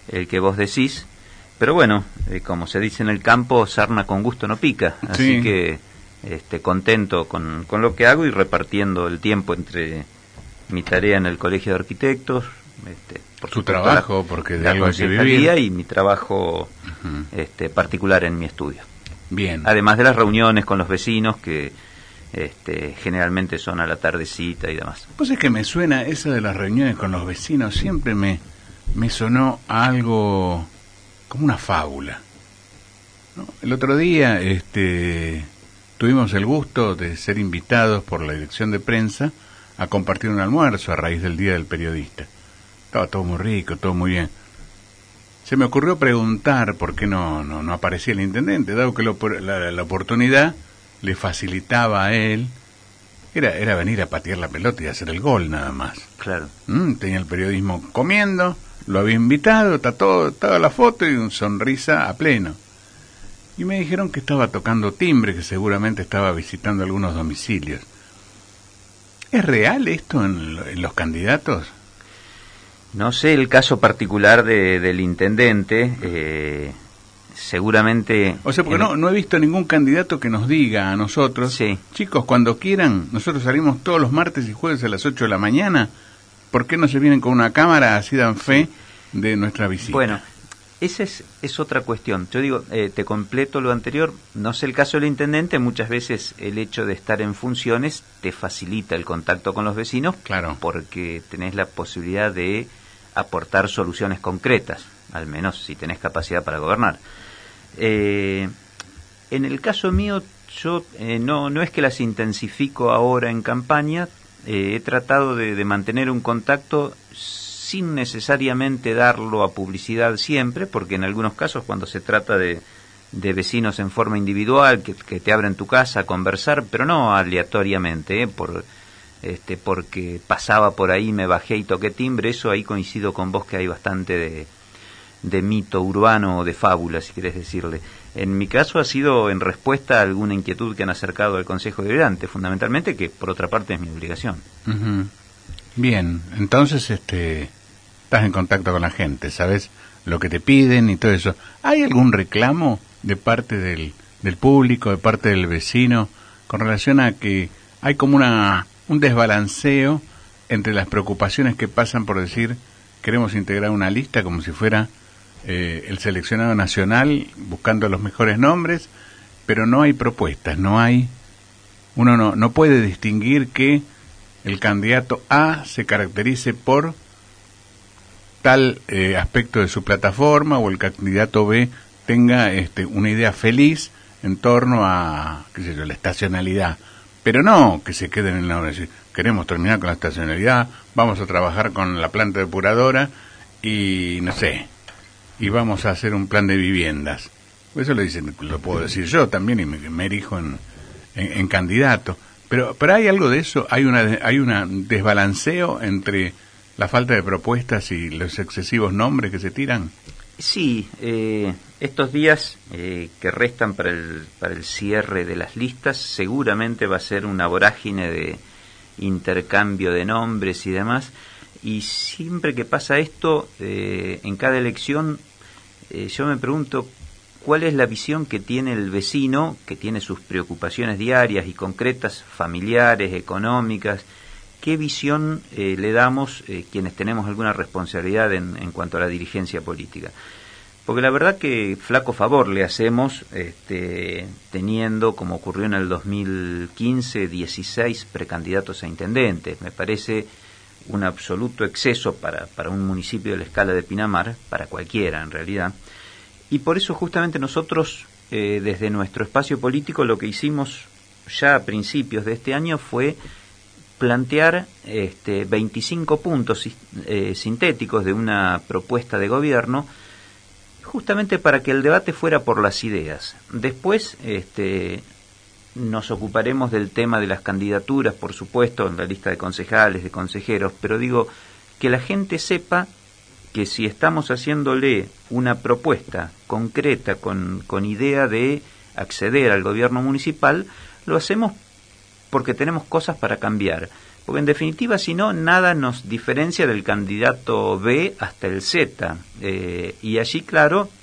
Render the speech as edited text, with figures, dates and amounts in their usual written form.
el que vos decís, pero bueno, como se dice en el campo, sarna con gusto no pica, así Sí. que contento con lo que hago y repartiendo el tiempo entre mi tarea en el Colegio de Arquitectos, por Tu supuesto, trabajo, porque de la algo hay que concejalía vivir. y mi trabajo particular en mi estudio. Bien. Además de las reuniones con los vecinos que generalmente son a la tardecita y demás. Pues es que me suena eso de las reuniones con los vecinos, siempre me sonó a algo como una fábula, ¿no? El otro día tuvimos el gusto de ser invitados por la dirección de prensa a compartir un almuerzo a raíz del Día del Periodista. Estaba todo muy rico, todo muy bien. Se me ocurrió preguntar por qué no aparecía el intendente, dado que la oportunidad le facilitaba a él, era venir a patear la pelota y hacer el gol nada más. Claro. Tenía el periodismo comiendo, lo había invitado, estaba la foto y una sonrisa a pleno. Y me dijeron que estaba tocando timbre, que seguramente estaba visitando algunos domicilios. ¿Es real esto en los candidatos? No sé el caso particular del intendente, seguramente... O sea, porque no he visto ningún candidato que nos diga a nosotros, sí. Chicos, cuando quieran, nosotros salimos todos los martes y jueves a las 8 de la mañana, ¿por qué no se vienen con una cámara así dan fe de nuestra visita? Bueno, esa es otra cuestión. Yo digo, te completo lo anterior, no sé el caso del intendente, muchas veces el hecho de estar en funciones te facilita el contacto con los vecinos, claro, porque tenés la posibilidad de aportar soluciones concretas, al menos si tenés capacidad para gobernar. En el caso mío, yo no es que las intensifico ahora en campaña, he tratado de mantener un contacto sin necesariamente darlo a publicidad siempre, porque en algunos casos cuando se trata de vecinos en forma individual, que te abren tu casa a conversar, pero no aleatoriamente, porque pasaba por ahí, me bajé y toqué timbre, eso ahí coincido con vos que hay bastante de mito urbano o de fábula, si querés decirle. En mi caso ha sido en respuesta a alguna inquietud que han acercado al Consejo Deliberante, fundamentalmente, que por otra parte es mi obligación. Uh-huh. Bien, entonces estás en contacto con la gente, sabes lo que te piden y todo eso. ¿Hay algún reclamo de parte del público, de parte del vecino, con relación a que hay como un desbalanceo entre las preocupaciones que pasan por decir queremos integrar una lista como si fuera el seleccionado nacional buscando los mejores nombres, pero no hay propuestas, uno no puede distinguir que el candidato A se caracterice por tal aspecto de su plataforma o el candidato B tenga una idea feliz en torno a, qué sé yo, la estacionalidad, pero no que se queden en la hora de decir, queremos terminar con la estacionalidad, vamos a trabajar con la planta depuradora y no sé, y vamos a hacer un plan de viviendas. Eso lo puedo decir yo también y me erijo en candidato. Pero hay algo de eso, hay un desbalanceo entre la falta de propuestas y los excesivos nombres que se tiran. Sí, estos días que restan para el cierre de las listas seguramente va a ser una vorágine de intercambio de nombres y demás, y siempre que pasa esto, en cada elección, yo me pregunto cuál es la visión que tiene el vecino, que tiene sus preocupaciones diarias y concretas, familiares, económicas. ¿Qué visión le damos quienes tenemos alguna responsabilidad en cuanto a la dirigencia política? Porque la verdad que flaco favor le hacemos teniendo, como ocurrió en el 2015, 16 precandidatos a intendentes. Me parece un absoluto exceso para un municipio de la escala de Pinamar, para cualquiera en realidad. Y por eso justamente nosotros, desde nuestro espacio político, lo que hicimos ya a principios de este año fue plantear 25 puntos sintéticos de una propuesta de gobierno, justamente para que el debate fuera por las ideas. Después nos ocuparemos del tema de las candidaturas, por supuesto, en la lista de concejales, de consejeros, pero digo, que la gente sepa que si estamos haciéndole una propuesta concreta con idea de acceder al gobierno municipal, lo hacemos porque tenemos cosas para cambiar, porque en definitiva, si no, nada nos diferencia del candidato B hasta el Z. Y allí, claro,